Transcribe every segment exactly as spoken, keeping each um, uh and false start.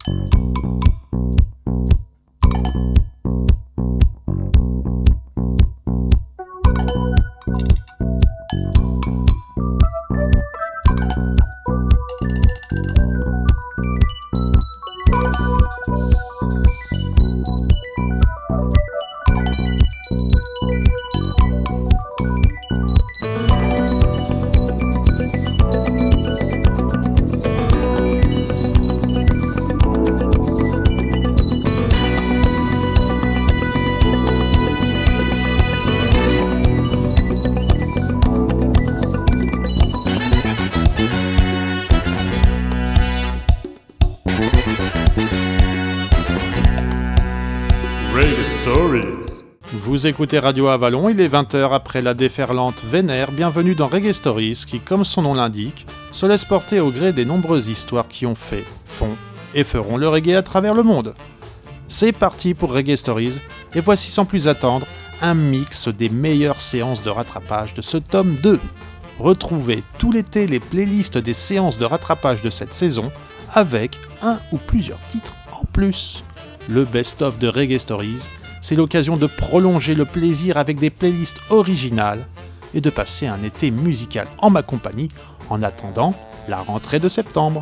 Vous écoutez Radio Avalon, il est vingt heures après la déferlante Vénère. Bienvenue dans Reggae Stories qui, comme son nom l'indique, se laisse porter au gré des nombreuses histoires qui ont fait, font et feront le reggae à travers le monde. C'est parti pour Reggae Stories, et voici sans plus attendre un mix des meilleures séances de rattrapage de ce tome deux. Retrouvez tout l'été les playlists des séances de rattrapage de cette saison avec un ou plusieurs titres en plus. Le best-of de Reggae Stories, c'est l'occasion de prolonger le plaisir avec des playlists originales et de passer un été musical en ma compagnie en attendant la rentrée de septembre.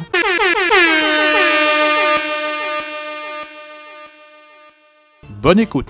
Bonne écoute.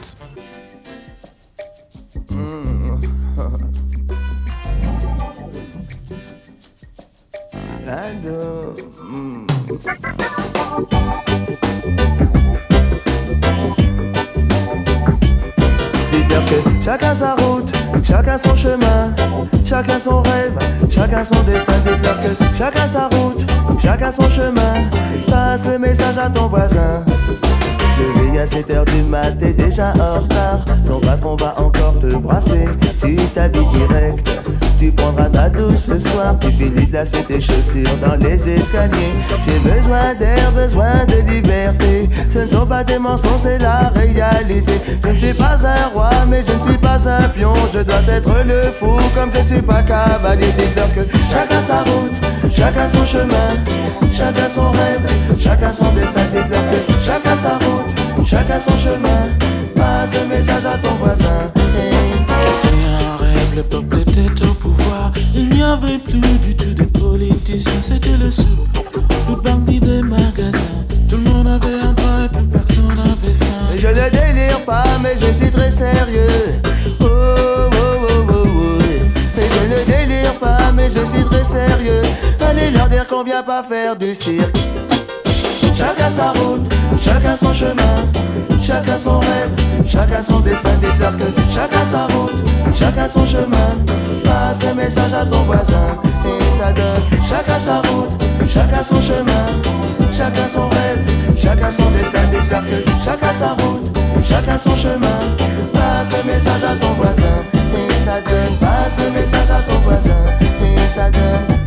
Chacun sa route, chacun son chemin, chacun son rêve, chacun son destin. Déclare que chacun sa route, chacun son chemin. Passe le message à ton voisin. Levé à sept heures du mat, t'es déjà en retard. Ton patron va encore te brasser. Tu t'habilles direct, tu prendras ta douce ce soir. Tu finis de lasser tes chaussures dans les escaliers. J'ai besoin d'air, besoin de liberté. Ce ne sont pas des mensonges, c'est la réalité. Je ne suis pas un roi, mais je ne suis pas un pion. Je dois être le fou, comme je suis pas cavalier. Dis-leur que chacun sa route, chacun son chemin, chacun son rêve, chacun son destin. Dis-leur que chacun sa route, chacun son chemin. Passe le message à ton voisin. J'ai fait un rêve, le peuple était au pouvoir. Il n'y avait plus du tout de politiciens. C'était le sou, le bandit des magasins. Tout le monde avait un droit et plus personne n'avait faim. Je ne délire pas, mais je suis très sérieux. Oh, oh, oh, oh, oh. Mais je ne délire pas, mais je suis très sérieux. Allez leur dire qu'on vient pas faire du cirque. Chacun sa route, chacun son chemin, chacun son rêve, chacun son destin. Déclare que chacun sa route, chacun son chemin. Passe le message à ton voisin et ça donne. Chacun sa route, chacun son chemin, chacun son rêve, chacun son destin. Déclare que chacun sa route, chacun son chemin. Passe le message à ton voisin et ça donne. Passe le message à ton voisin et ça donne.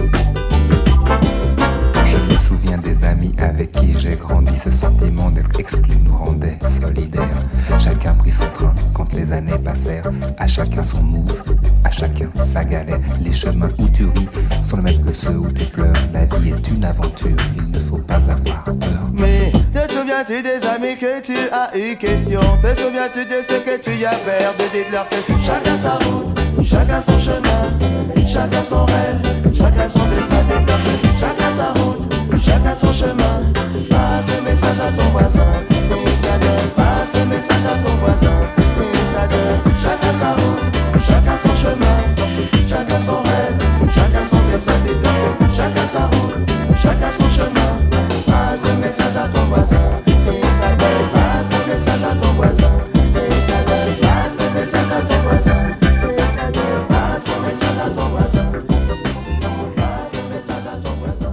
Je me souviens des amis avec qui j'ai grandi. Ce sentiment d'être exclu nous rendait solidaires. Chacun prit son train quand les années passèrent. À chacun son move, à chacun sa galère. Les chemins où tu ris sont les mêmes que ceux où tu pleures. La vie est une aventure, il ne faut pas avoir peur. Mais te souviens-tu des amis que tu as eu question? Te souviens-tu de ce que tu as perdu? Dites-leur que chacun sa route, chacun son chemin, chacun son rêve, chacun son destin. Dites-leur que chacun sa route, chacun son chemin. Passe le message à ton voisin et ça donne. Passe le message à ton voisin et ça donne. Chacun sa route, chacun son chemin, chacun son rêve, chacun son destin. Dites-leur que chacun sa route, chacun son chemin. Passe le message à ton voisin et ça donne. Passe le message à ton voisin et ça donne. Passe le message à ton voisin et ça donne. Passe le message à ton voisin. Passe le message à ton voisin.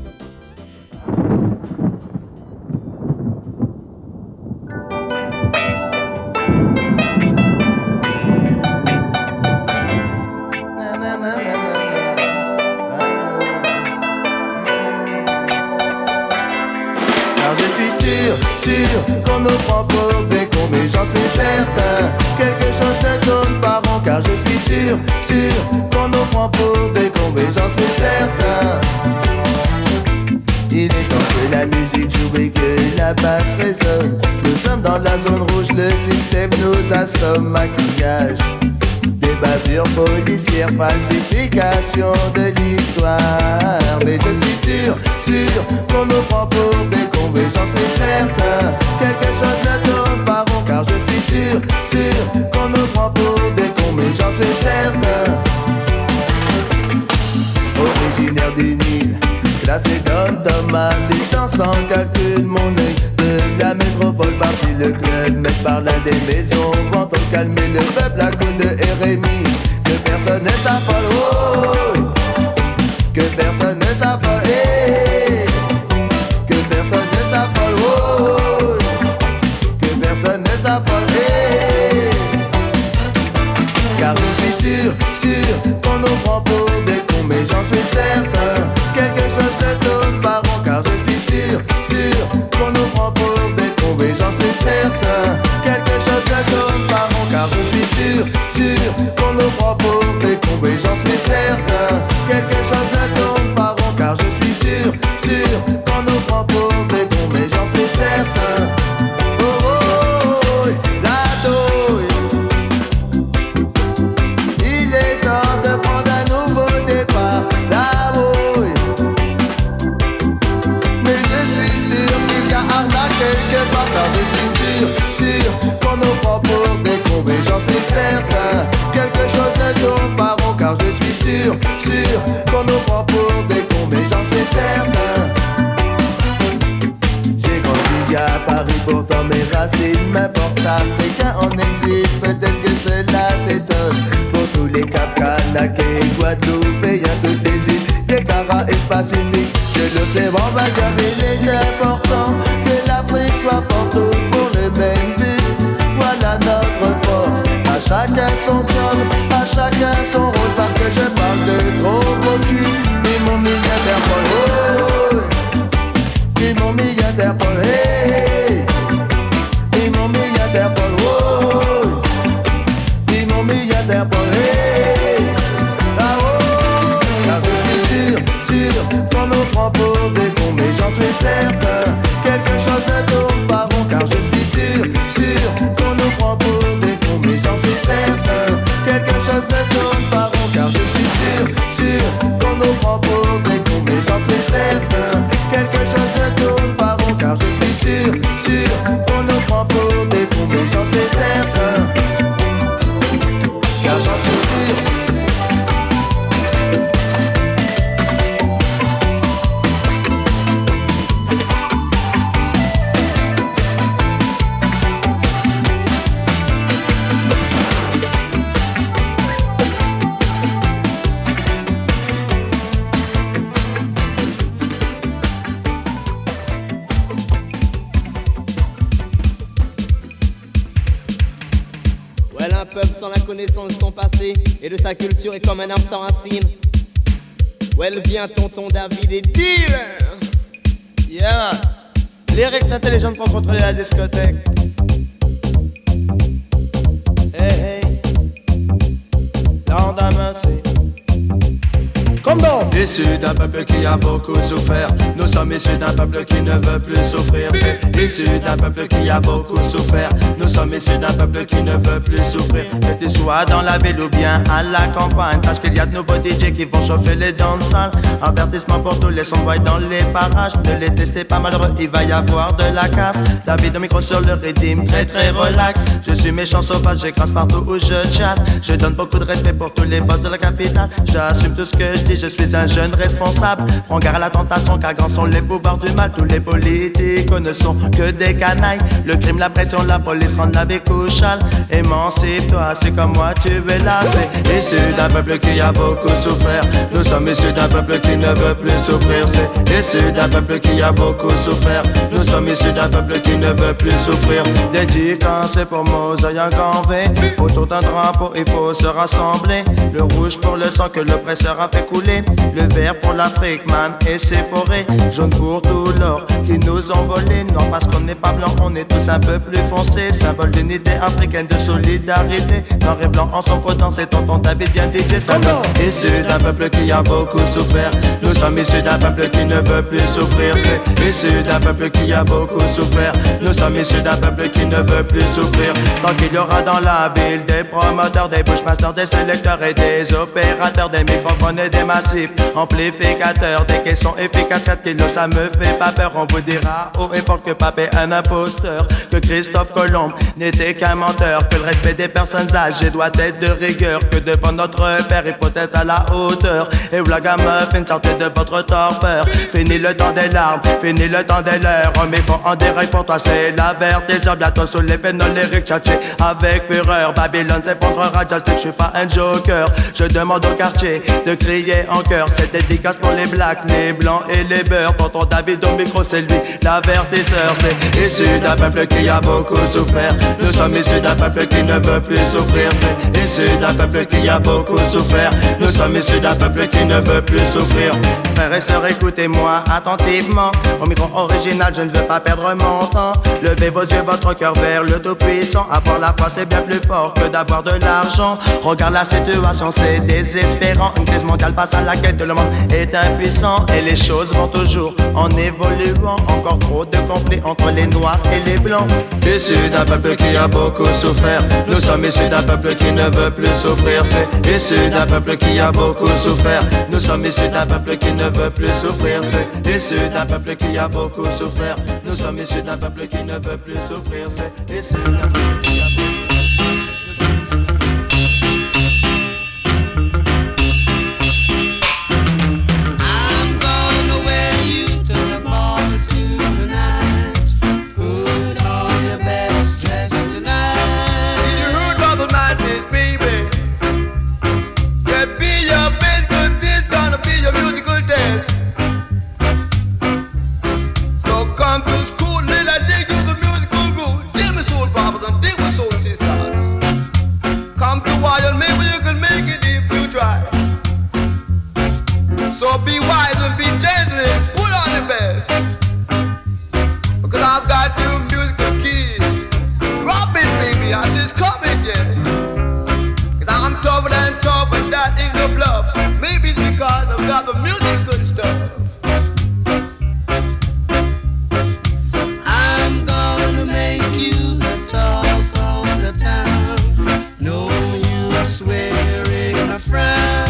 Sûr qu'on nous prend pour des cons, mais j'en suis certain. Quelque chose ne tourne pas rond, car je suis sûr, sûr qu'on nous prend pour des cons, mais j'en suis certain. Il est temps que la la musique joue et que la basse résonne. Nous sommes dans la zone rouge, le système nous assomme. Maquillage, des bavures policières, falsification de l'histoire. Mais je suis sûr, sûr qu'on nous prend pour des cons, mais j'en suis certain. Quelque chose ne tourne pas rond, car je suis sûr, sûr qu'on nous prend pour des cons, mais j'en suis certain. Originaire du Nil, classé comme Tom, assistant sans calcul, mon œil de la métropole par-ci le club, mais par l'un des maisons, vont-on calmer le peuple à coups de R M I. Que personne ne s'affole, oh, que personne ne s'affole, eh, que personne ne s'affole, oh, que personne ne s'affole, eh. Car je suis sûr, sûr qu'on nous prend pour des cons, mais j'en suis certain. Quelque chose ne tourne pas rond, car je suis sûr, sûr qu'on nous prend pour des cons, mais j'en suis certain. Quelque chose ne tourne pas rond, car je suis sûr, sûr qu'on nous prend pour des cons, mais j'en suis certain. Quelque chose ne tourne pas rond, car je suis sûr, sûr qu'on nous prend pour des cons, mais j'en suis certain. Oh oh oh, oh la douille. Il est temps de prendre un nouveau départ, la bouille. Mais je suis sûr qu'il y a arnaque quelque part, car je suis sûr, sûr qu'on nous prend pour des cons, mais j'en suis certain. Quelque chose ne tourne pas rond, car je suis sûr, sûr qu'on nous prend pour des cons, mais j'en suis certain. J'ai grandi à Paris, pourtant mes racines m'importent. Africain en exil, peut-être que cela t'étonne. Pour tous les Cap-Canaquais, Guadeloupéens, toutes les îles des Caraïbes Pacifiques, que l'océan va dire, il est important que l'Afrique soit forte tous pour le même but. Voilà notre force. À chacun son job, à chacun son rôle, parce que je parle de gros beau cul. Et mon milliardaire Paul, oh, et mon milliardaire Paul, hey, et mon milliardaire Paul, oh, et mon milliardaire Paul, hey, ah oh, car je suis sûr, sûr qu'on nous prend pour des cons, mais j'en suis certain. Quelque chose ne tourne pas rond, car je suis sûr, sûr qu'on nous prend pour des cons, mais j'en suis certain. Quelque chose ne tourne pas rond, car je suis sûr, sûr qu'on nous prend pour des cons, mais j'en suis certain. Quelque chose ne tourne pas rond, car je suis sûr, sûr qu'on nous prend pour des cons, mais j'en suis certain. Car j'en suis sûr. Sans la connaissance de son passé et de sa culture est comme un arbre sans racines. Où elle vient, tonton David et dealer. Yeah, lyrics intelligentes pour contrôler la discothèque. Hey hey, l'endemain c'est comme dans. Issu d'un peuple qui a beaucoup souffert, nous sommes issus d'un peuple qui ne veut plus souffrir. C'est issu d'un peuple qui a beaucoup souffert, nous sommes issus d'un peuple qui ne veut plus souffrir. Que tu sois dans la ville ou bien à la campagne, sache qu'il y a de nouveaux D J qui vont chauffer les danses-salles. Avertissement pour tous les sons-boys dans les parages, ne les testez pas malheureux, il va y avoir de la casse. David au micro sur le rythme, très très relax. Je suis méchant sauvage, j'écrase partout où je chatte. Je donne beaucoup de respect pour tous les boss de la capitale. J'assume tout ce que je dis, je suis un jeune responsable. Prends garde à la tentation, car grands sont les pouvoirs du mal. Tous les politiques ne sont que des canailles. Le crime, la pression, la police rendent la vie couchale. Émancipe-toi, c'est comme moi, tu es là. C'est issu d'un peuple qui a beaucoup souffert, nous sommes issus d'un peuple qui ne veut plus souffrir. C'est issu d'un peuple qui a beaucoup souffert, nous sommes issus d'un peuple qui ne veut plus souffrir. Dédicace pour Mosaï en grand V, autour d'un drapeau il faut se rassembler. Le rouge pour le sang que l'oppresseur a fait couler. voulez. Le vert pour l'Afrique, man, et ses forêts. Jaune pour tout l'or qui nous ont volé. Non, parce qu'on n'est pas blanc, on est tous un peu plus foncés. Symbole d'unité africaine, de solidarité. Noir et blanc, ensemble, faut danser. Tonton David bien D J, ça donne. Issu d'un peuple qui a beaucoup souffert. Nous sommes issus d'un peuple qui ne veut plus souffrir. C'est issu d'un peuple qui a beaucoup souffert. Nous sommes issus d'un peuple qui ne veut plus souffrir. Tant qu'il y aura dans la ville des promoteurs, des bushmasters, des sélecteurs et des opérateurs, des microphones et des massifs amplificateurs, des caissons efficaces, quatre kilos ça me fait pas peur. On vous dira haut et fort que Pape est un imposteur, que Christophe Colomb n'était qu'un menteur, que le respect des personnes âgées doit être de rigueur, que devant notre père il faut être à la hauteur. Et Vlaga Muffin, sortez de votre torpeur. Fini le temps des larmes, fini le temps des leurs. Mais bon, en déraille pour toi c'est l'avertisseur. Bientôt sous les phénols lyriques tchatchés avec fureur. Babylone s'effondrera, je sais que je suis pas un joker. Je demande au quartier de crier en chœur. Cette dédicace pour les blacks, les blancs et les beurs. Tonton David au micro c'est lui l'avertisseur. C'est issu d'un peuple qui a beaucoup souffert. Nous sommes issus d'un peuple qui ne veut plus souffrir. C'est issu d'un peuple qui a beaucoup souffert. Nous sommes issus d'un peuple qui ne veut plus souffrir. Frères et sœurs, écoutez-moi attentivement. Au micro original, je ne veux pas perdre mon temps. Levez vos yeux, votre cœur vers le Tout-Puissant. Avoir la foi, c'est bien plus fort que d'avoir de l'argent. Regarde la situation, c'est désespérant. Une crise mondiale face à laquelle le monde est impuissant. Et les choses vont toujours en évoluant. Encore trop de conflits entre les noirs et les blancs. Issus d'un peuple qui a beaucoup souffert. Nous sommes issus d'un peuple qui ne veut plus souffrir. C'est issu d'un peuple qui a beaucoup souffert. Nous sommes issus d'un peuple qui ne veut plus souffrir. C'est issu d'un peuple qui a beaucoup souffert. Nous sommes issus d'un peuple qui ne veut plus souffrir. C'est issu d'un peuple qui a beaucoup souffert. So be wise and be gentle and put on the best, because I've got new musical keys. Drop it, baby, I just coming, yeah. Cause I'm tougher than tough and that ain't no bluff. Maybe it's because I've got the music good stuff. I'm gonna make you the talk of the town. No use swearing a frown.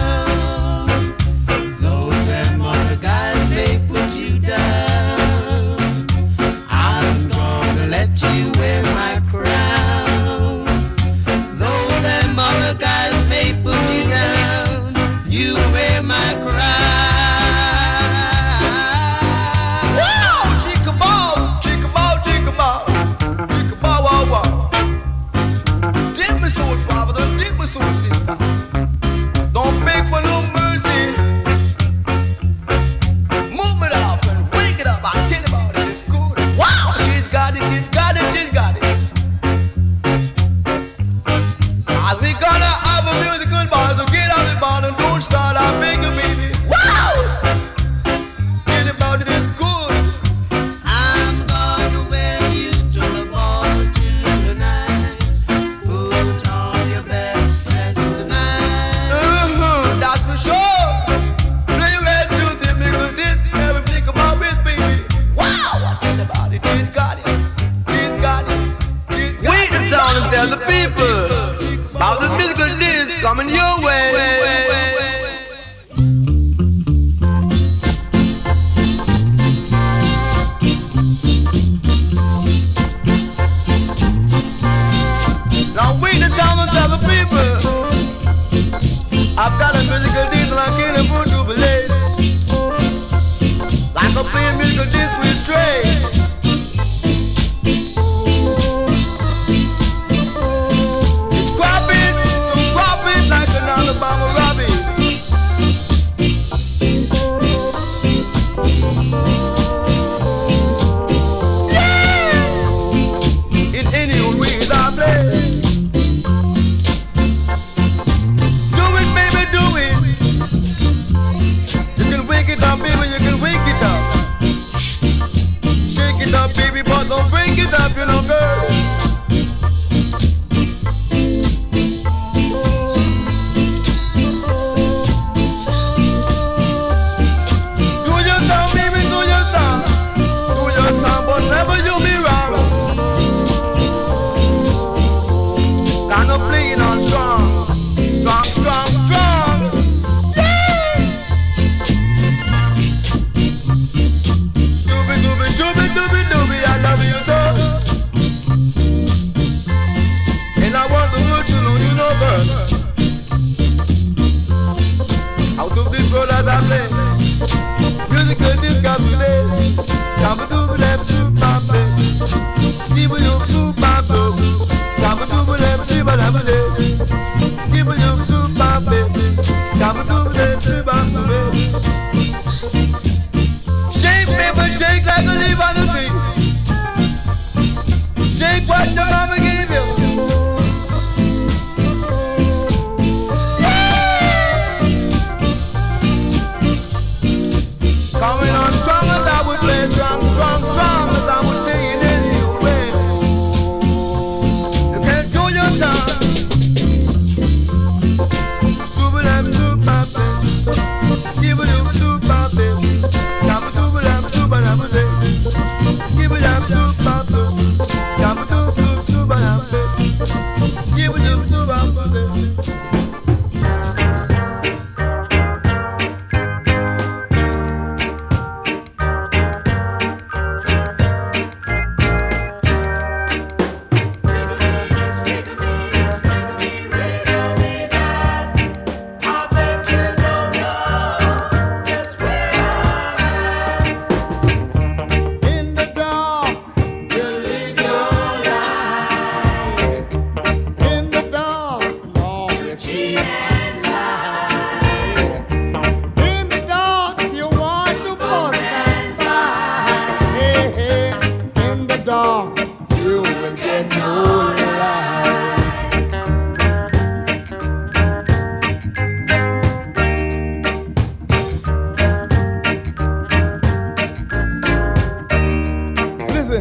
It's cropping, so crop it like an Alabama rabbit.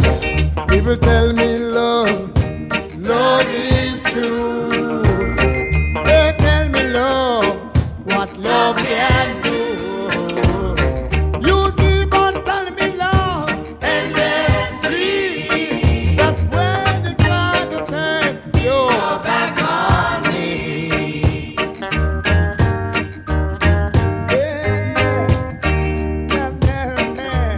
People tell me love, love is true. They tell me love, what love can do. You keep on telling me love, endlessly. That's when you try to turn your back on me. Yeah, yeah, yeah, yeah.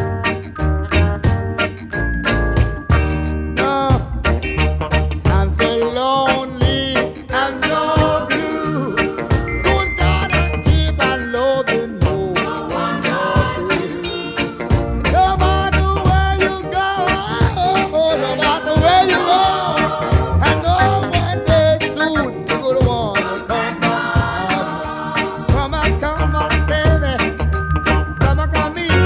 No, I'm so lonely, I'm so blue. Good God, I keep on loving no one but you. No matter where you go, no matter where you go, I know one day soon you're gonna wanna come back. Come on, come on, baby. Come on, come meet me.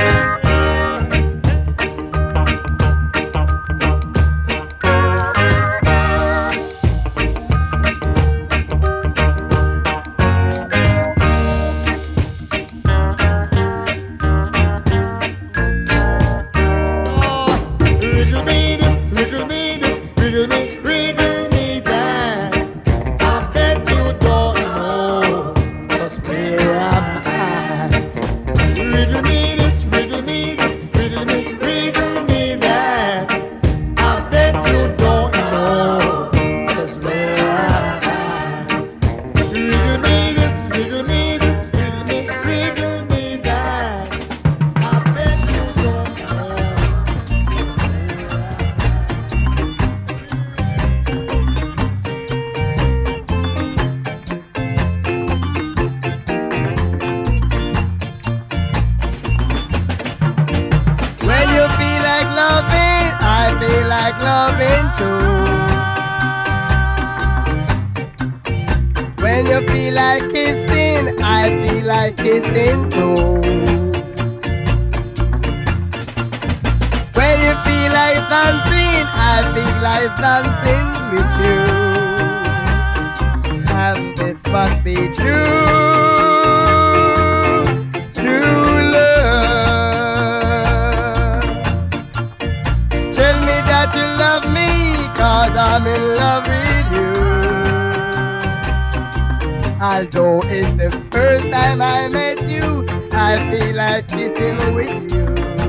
Wriggle me this, wriggle me this, wriggle me, wriggle me that. I bet you don't know just where I'm at. Wriggle me this, wriggle me this, wriggle me, wriggle me that. I bet you don't know just where I'm at. Wriggle me this, wriggle me this, wriggle me, wriggle me that. I bet you don't know. When you feel like loving, I feel like loving too. When you feel like kissing, I feel like kissing too. When you feel like dancing, I feel like dancing with you. And this must be true, true love. Tell me that you love me, cause I'm in love with you. Although it's the first time I met you, I feel like kissing with you.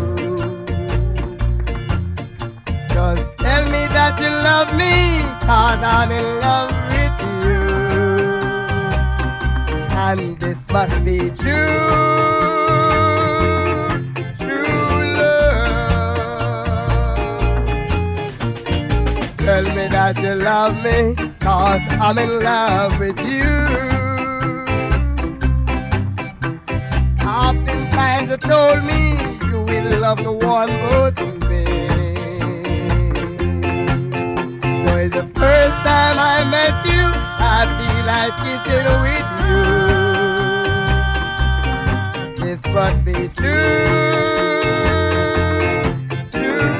Just tell me that you love me, cause I'm in love with you. And this must be true, true love. Tell me that you love me, cause I'm in love with you. Oftentimes you told me you will love no one but me. Though it's the first time I met you, I feel like kissing with you. This must be true, true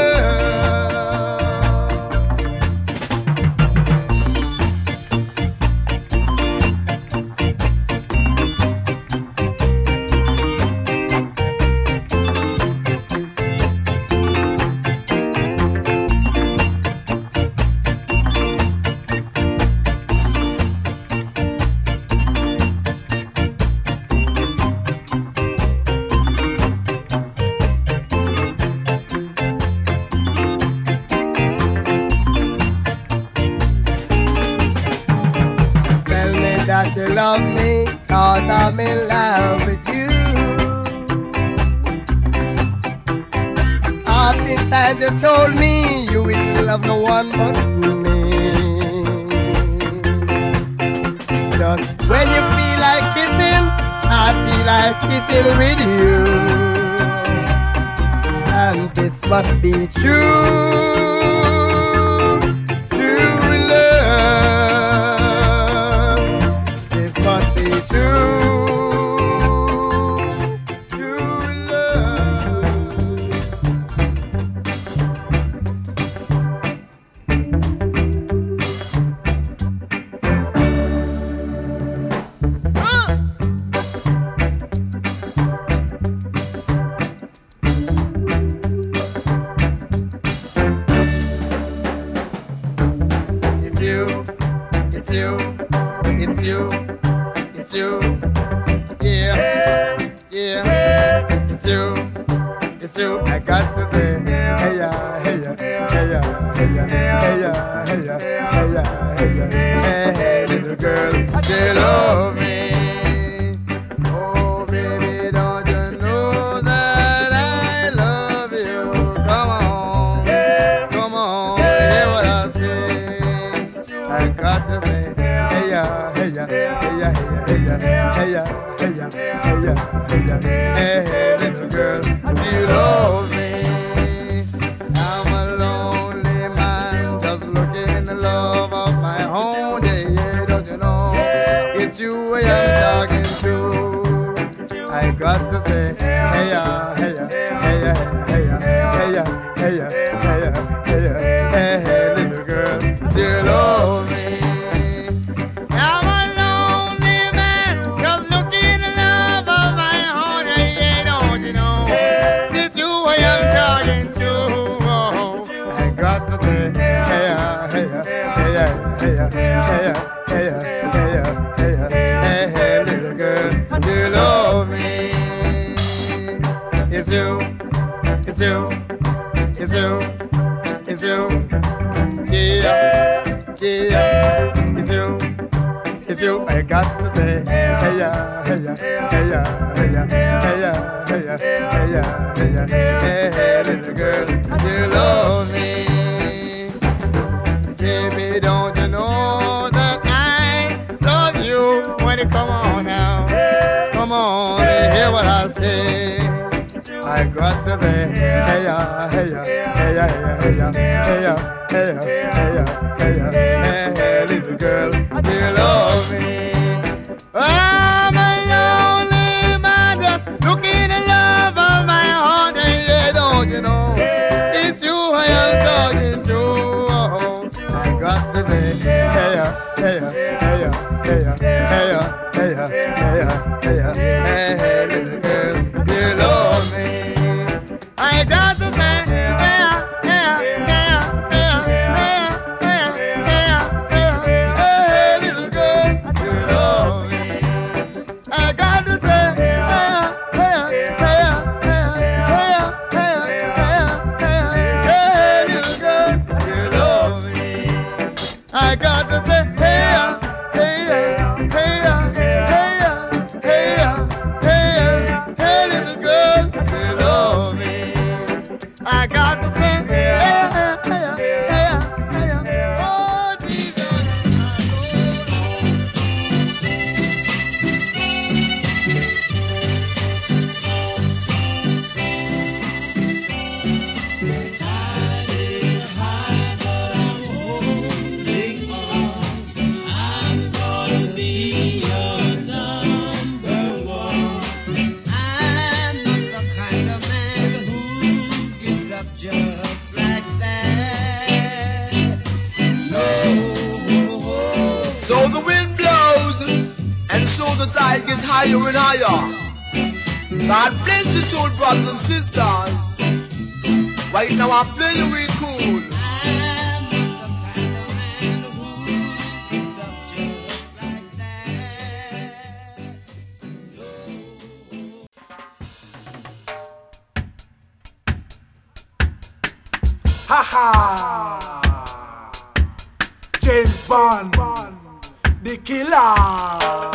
that you love me, cause I'm in love with you. Oftentimes you told me you will love no one but me. Just when you feel like kissing, I feel like kissing with you. And this must be true, true love. This must be true, true love. Ah! yeah, hey yeah, hey yeah, hey yeah, hey yeah, hey yeah, hey, hey, little girl, do you love me? Oh baby, don't you know that I love you? Come on, come on, hear what I say. I got to say, hey yeah, hey yeah, hey yeah, hey yeah, hey yeah, hey yeah, hey yeah, hey yeah, hey, hey, little girl, do you love me? I'm a lonely man, just looking in the love of my own. Yeah, yeah, don't you know? It's you I am talking to. I got to say, hey yeah, hey yeah, hey yeah, hey yeah, hey yeah, hey yeah, hey yeah, hey yeah, hey, hey, little girl, do you love me? I'm a lonely man, just looking in the love of my own. Yeah, yeah, don't you know? It's you I am talking to. Oh, I got to say, hey yeah, hey yeah, hey yeah, hey yeah, hey yeah, hey yeah, hey yeah, hey yeah, hey, hey, little girl, do you love me? It's you, it's you, it's you, it's you, yeah, yeah, it's you, it's you. I got to say, hey yeah, hey yeah, hey yeah, hey yeah, hey yeah, hey yeah, hey yeah, hey yeah, hey, hey, little girl, do you love me? Baby, don't you know that I love you? When you come on now, come on, hear what I say. I got to say, hey yeah, hey yeah, hey yeah, hey yeah, hey yeah, hey yeah, hey yeah, hey yeah, hey, hey, little girl, do you love me? I'm a lonely man, just looking in love of my heart, and yeah, don't you know? It's you I am talking to. Oh, I got to say, hey yeah, hey yeah, hey yeah, hey yeah, hey yeah, hey yeah, hey yeah, hey yeah, hey, hey, little girl, do you love me? I got to say, hey yeah, hey yeah, hey yeah, hey yeah, hey yeah, hey yeah, hey yeah, hey yeah, hey, little girl, do you love me? I got to say, hey yeah, hey yeah, hey yeah, hey yeah, hey yeah, hey yeah, hey yeah, hey, little girl, do you love me? I got to say, hey yeah, hey yeah, hey yeah, hey yeah, hey yeah, hey yeah, hey, little girl, do you love me? I got to say, hey yeah, hey yeah, hey yeah, hey yeah, oh, Jesus. Just like that. No. So the wind blows, and so the tide gets higher and higher. God bless the soul, brothers and sisters. Right now I'm playing real cool. I'm not the kind of man who gives up just like that. No. Ha ha! James Bond, the killer.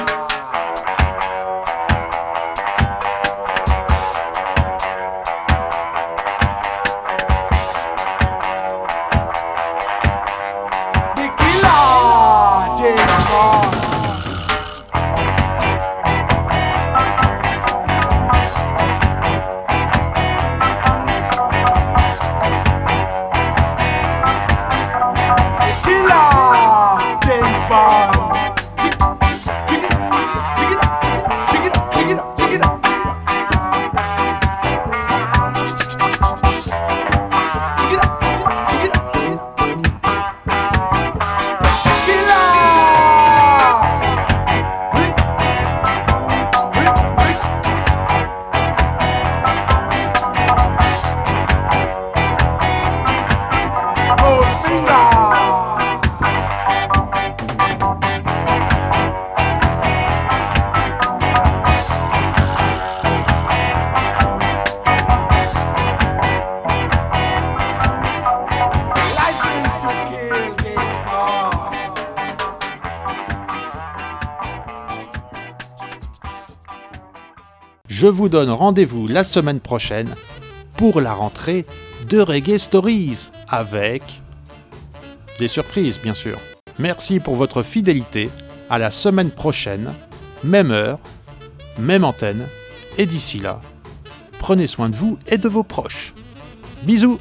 je vous donne rendez-vous la semaine prochaine pour la rentrée de Reggae Stories, avec des surprises bien sûr. Merci pour votre fidélité, à la semaine prochaine, même heure, même antenne, et d'ici là, prenez soin de vous et de vos proches. Bisous!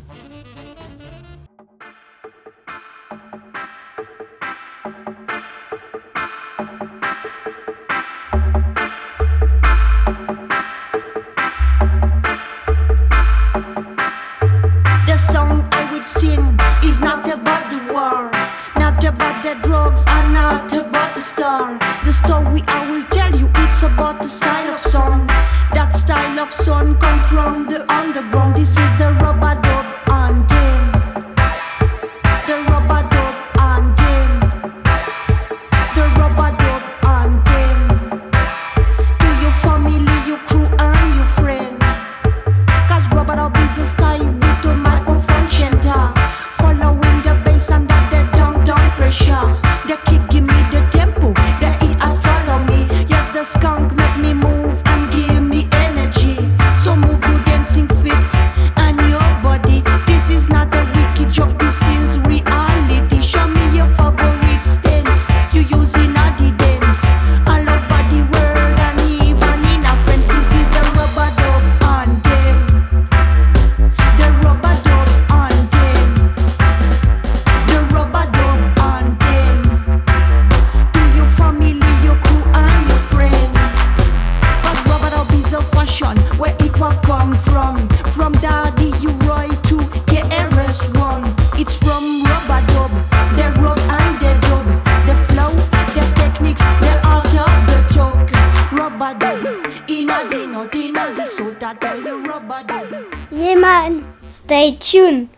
The song I would sing is not about the war, not about the drugs, and not about the star. The story I will tell you, it's about the style of song. That style of song come from the underground. This is the rubber dub anthem. The rubber dub anthem. The rubber dub anthem. To your family, your crew, and your friend. Cause rubber dub is the style with the microphone center. Following the bass and the down down pressure. The kick give me the tempo, the hit I follow me. Yes, the skunk make me move and give me energy. So move your dancing feet and your body. This is not a wicked joke, this is reality. Show me your favorite stance you use in a the dance. All over the world and even in a friends. This is the rubber dub anthem. The rubber dub anthem. The rubber dub anthem. To your family, your crew and your friend. Cause rubber dub is a fashion where it will come from. From Daddy U Roy to K R S One. It's from rubber dub, the rock and the dub. The flow, the techniques, the art of the talk. Rubber dub, in a the note, in a the soul, that tell you rubber dub. Yeah man, stay tuned.